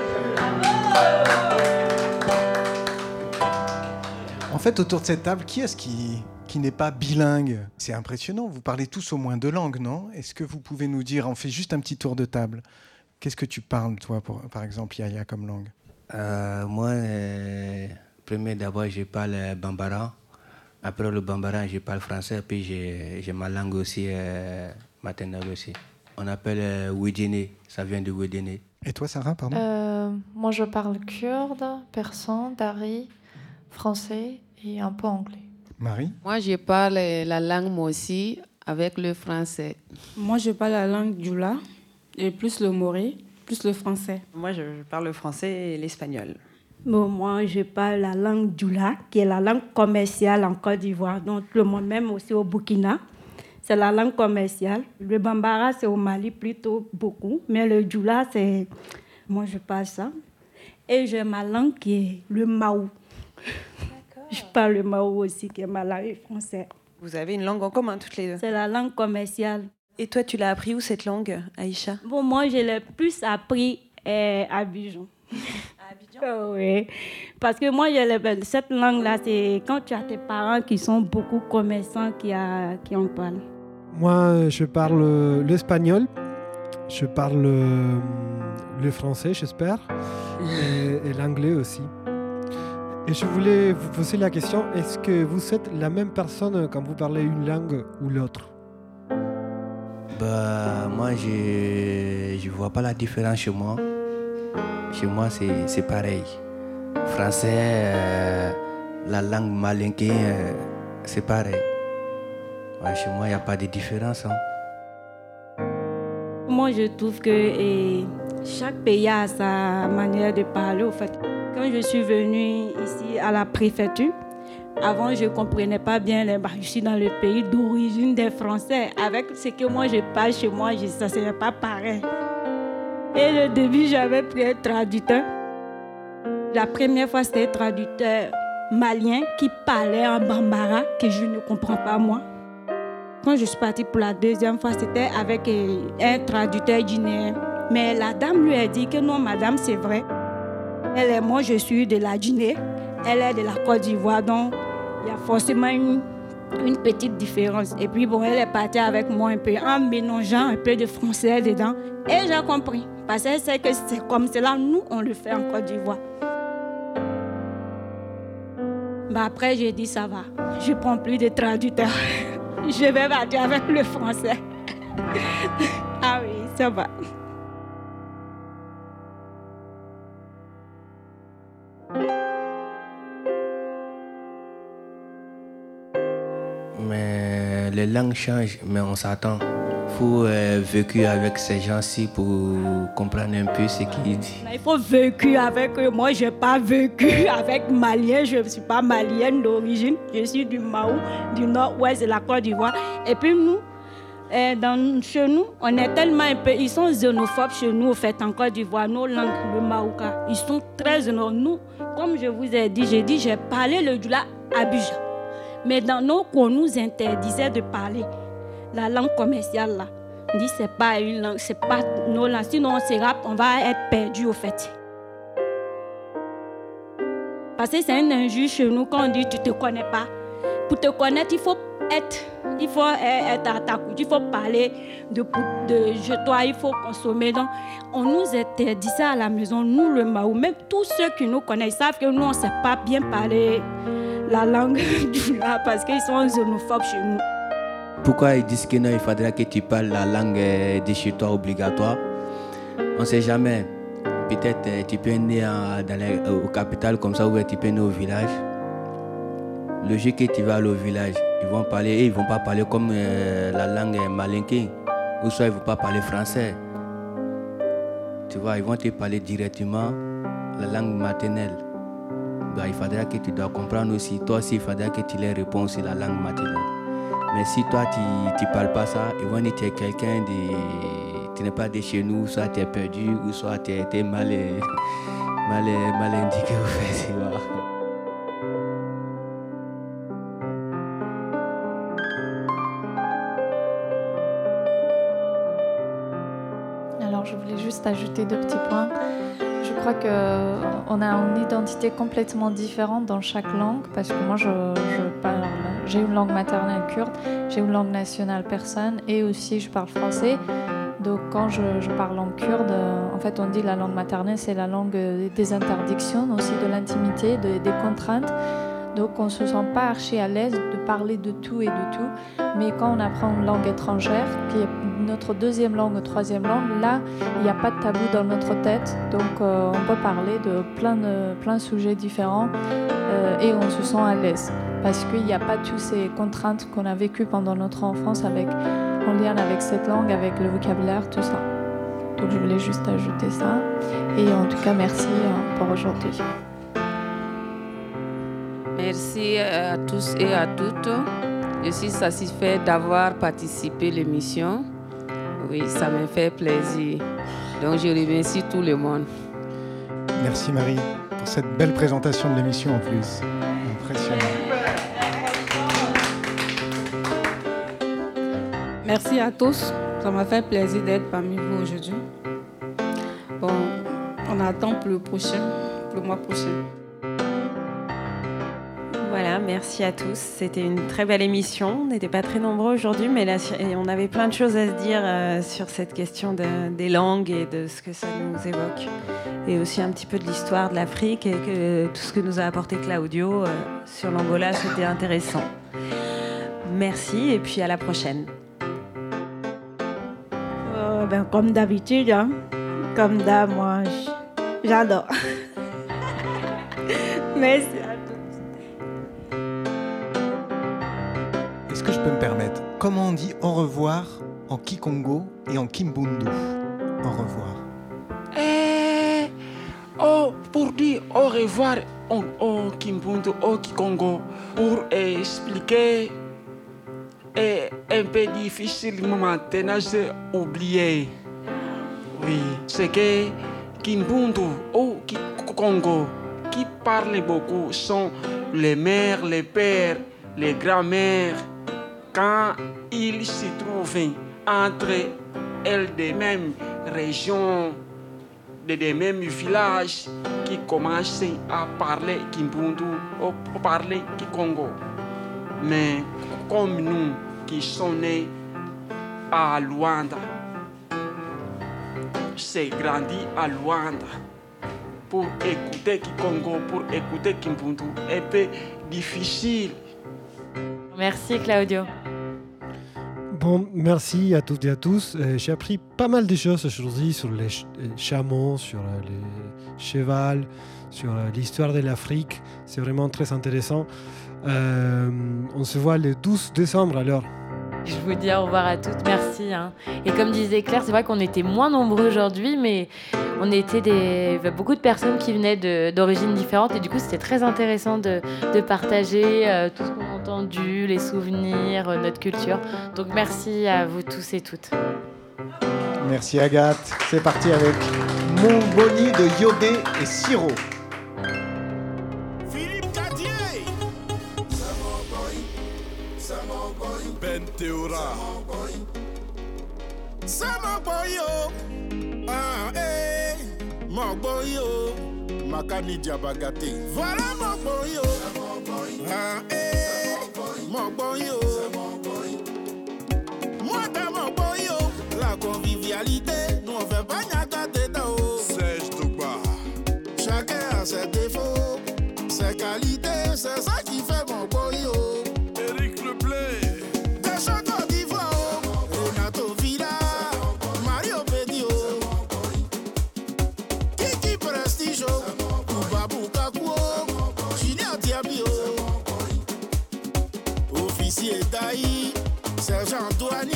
En fait, autour de cette table, qui est-ce qui, qui n'est pas bilingue? C'est impressionnant, vous parlez tous au moins deux langues, non? Est-ce que vous pouvez nous dire, on fait juste un petit tour de table, qu'est-ce que tu parles, toi, pour, par exemple, Yaya, comme langue? euh, Moi, euh, premier d'abord, je parle bambara. Après le bambara, je parle français, puis j'ai, j'ai ma langue aussi, euh, maternelle aussi. On appelle euh, Wedjene, ça vient de Wedjene. Et toi, Sarah, pardon? Euh, moi, je parle kurde, persan, dari, français et un peu anglais. Marie? Moi, je parle la langue moi aussi avec le français. Moi, je parle la langue Djoula, et plus le moré, plus le français. Moi, je, je parle le français et l'espagnol. Bon, moi, je parle la langue Djoula, qui est la langue commerciale en Côte d'Ivoire. Donc, le monde même aussi au Burkina, c'est la langue commerciale. Le Bambara, c'est au Mali plutôt beaucoup, mais le Djoula, c'est... Moi, je parle ça. Et j'ai ma langue qui est le Maou. Je parle le Maou aussi, qui est ma langue française. Vous avez une langue en commun, toutes les deux? C'est la langue commerciale. Et toi, tu l'as appris où, cette langue, Aïcha? Bon, moi, je l'ai plus appris euh, à Abidjan. À Abidjan? Oh, oui. Parce que moi, je l'ai, cette langue-là, c'est quand tu as tes parents qui sont beaucoup commerçants qui, a, qui en parlent. Moi, je parle l'espagnol, je parle le français, j'espère, et, et l'anglais aussi. Et je voulais vous poser la question, est-ce que vous êtes la même personne quand vous parlez une langue ou l'autre? Bah, moi, je ne vois pas la différence chez moi. Chez moi, c'est, c'est pareil. Français, euh, la langue malinké, euh, c'est pareil. Ouais, chez moi, il n'y a pas de différence. Hein. Moi, je trouve que et, chaque pays a sa manière de parler. Au fait. Quand je suis venue ici à la préfecture, avant, je ne comprenais pas bien. Les... Je suis dans le pays d'origine des Français. Avec ce que moi, je parle chez moi, je... ça ne serait pas pareil. Et le début, j'avais pris un traducteur. La première fois, c'était un traducteur malien qui parlait en bambara, que je ne comprends pas moi. Quand je suis partie pour la deuxième fois, c'était avec un traducteur guinéen. Mais la dame lui a dit que non, madame, c'est vrai. Elle et moi, je suis de la Guinée. Elle est de la Côte d'Ivoire. Donc, il y a forcément une, une petite différence. Et puis, bon, elle est partie avec moi un peu en mélangeant un peu de français dedans. Et j'ai compris. Parce qu'elle sait que c'est comme cela, nous, on le fait en Côte d'Ivoire. Bah après, j'ai dit, ça va. Je ne prends plus de traducteur. Je vais partir avec le français. Ah oui, ça va. Mais les langues changent, mais on s'attend. Il faut euh, vécu avec ces gens-ci pour comprendre un peu ce qu'ils disent. Il faut vécu avec eux. Moi, je n'ai pas vécu avec Maliens. Je ne suis pas malienne d'origine. Je suis du Mao, du nord-ouest de la Côte d'Ivoire. Et puis nous, euh, dans, chez nous, on est tellement un peu... Ils sont xénophobes chez nous, au fait, en Côte d'Ivoire. Nos langues, le Maouka, ils sont très xénophobes. Nous, comme je vous ai dit, j'ai dit, j'ai parlé le Djoula à Abidjan. Mais dans nos cours, on nous interdisait de parler la langue commerciale là. On dit c'est pas une langue, c'est pas nos langues. Sinon on se rappe, on va être perdu au fait. Parce que c'est un injure chez nous quand on dit tu te connais pas. Pour te connaître, il faut être, il faut être à ta cour, il faut parler de, de je toi, il faut consommer. Donc on nous interdisait à la maison, nous le Mao, même tous ceux qui nous connaissent savent que nous on sait pas bien parler la langue du là parce qu'ils sont xénophobes chez nous. Pourquoi ils disent que non, il faudrait que tu parles la langue de chez toi obligatoire? On ne sait jamais. Peut-être tu peux naître dans les, au capital comme ça ou tu peux naître au village. Le jour que tu vas aller au village, ils vont parler et ils ne vont pas parler comme euh, la langue malinké. Ou soit ils ne vont pas parler français. Tu vois, ils vont te parler directement la langue maternelle. Ben, il faudra que tu dois comprendre aussi. Toi aussi, il faudra que tu les réponds aussi la langue maternelle. Mais si toi, tu ne parles pas ça, ils vont dire que tu es quelqu'un de... Tu n'es pas de chez nous, soit tu es perdu, ou soit tu es mal, mal, mal indiqué. Au fait, Alors, je voulais juste ajouter deux petits points. Je crois qu'on a une identité complètement différente dans chaque langue, parce que moi, je, je parle, j'ai une langue maternelle kurde, j'ai une langue nationale persane, et aussi je parle français. Donc, quand je, je parle en kurde, en fait, on dit que la langue maternelle, c'est la langue des interdictions, aussi de l'intimité, de, des contraintes. Donc, on ne se sent pas archi à l'aise de parler de tout et de tout. Mais quand on apprend une langue étrangère, qui est notre deuxième langue, troisième langue, là, il n'y a pas de tabou dans notre tête. Donc, euh, on peut parler de plein de plein de sujets différents euh, et on se sent à l'aise. Parce qu'il n'y a pas toutes ces contraintes qu'on a vécues pendant notre enfance avec, en lien avec cette langue, avec le vocabulaire, tout ça. Donc, je voulais juste ajouter ça. Et en tout cas, merci pour aujourd'hui. Merci à tous et à toutes. Je suis satisfaite d'avoir participé à l'émission. Oui, ça me fait plaisir. Donc, je remercie tout le monde. Merci Marie pour cette belle présentation de l'émission en plus. Impressionnant. Merci à tous. Ça m'a fait plaisir d'être parmi vous aujourd'hui. Bon, on attend pour le prochain, pour le mois prochain. Voilà, merci à tous. C'était une très belle émission. On n'était pas très nombreux aujourd'hui, mais là, on avait plein de choses à se dire euh, sur cette question de, des langues et de ce que ça nous évoque. Et aussi un petit peu de l'histoire de l'Afrique et que, tout ce que nous a apporté Claudio euh, sur l'Angola, c'était intéressant. Merci et puis à la prochaine. Euh, ben, comme d'habitude, hein, comme d'hab, moi, j'adore. Merci. Est-ce que je peux me permettre? Comment on dit au revoir en Kikongo et en Kimbundu? Au revoir. Eh, oh, pour dire au revoir en, en Kimbundu, au Kikongo, pour expliquer est un peu difficile maintenant, j'ai oublié. Oui, c'est que Kimbundu au Kikongo, qui parle beaucoup, sont les mères, les pères, les grands-mères. Quand ils se trouvent entre elles des mêmes régions, des mêmes villages, qui commencent à parler Kimbundu ou à parler Kikongo. Mais comme nous qui sommes nés à Luanda, c'est grandi à Luanda, pour écouter Kikongo, pour écouter Kimbundu, un peu difficile. Merci Claudio. Bon, merci à toutes et à tous. Euh, j'ai appris pas mal de choses aujourd'hui sur les ch- chameaux, sur euh, les chevals, sur euh, l'histoire de l'Afrique. C'est vraiment très intéressant. Euh, on se voit le douze décembre alors. Je vous dis au revoir à toutes. Merci. Hein. Et comme disait Claire, c'est vrai qu'on était moins nombreux aujourd'hui, mais on était des, beaucoup de personnes qui venaient de, d'origines différentes. Et du coup, c'était très intéressant de, de partager euh, tout ce qu'on a entendu, les souvenirs, euh, notre culture. Donc merci à vous tous et toutes. Merci Agathe. C'est parti avec Mon Boni de Yodé et Siro. Philippe Cadier. Ben Théora. C'est mon boyo. Ah, eh. Mon boyo. Makani Diabagate. Voilà mon boyo. Ah, eh. Mon boyo. Moi, t'as mon boyo. La convivialité, nous on fait pas n'aga dedans. Serge Toba. Chacun a ses défauts, ses qualités, c'est ça qui fait mon boyo. Eric Leblé. Deschamps Côte d'Ivoire, Renato Villa, Mario Pedio, Kiki Prestige, Babou Kakuo, Junior Diabio, officier Daï, sergent douanier.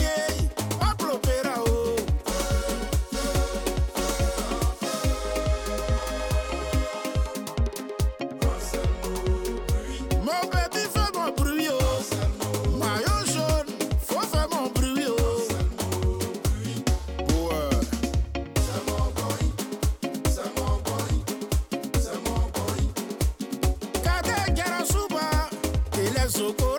So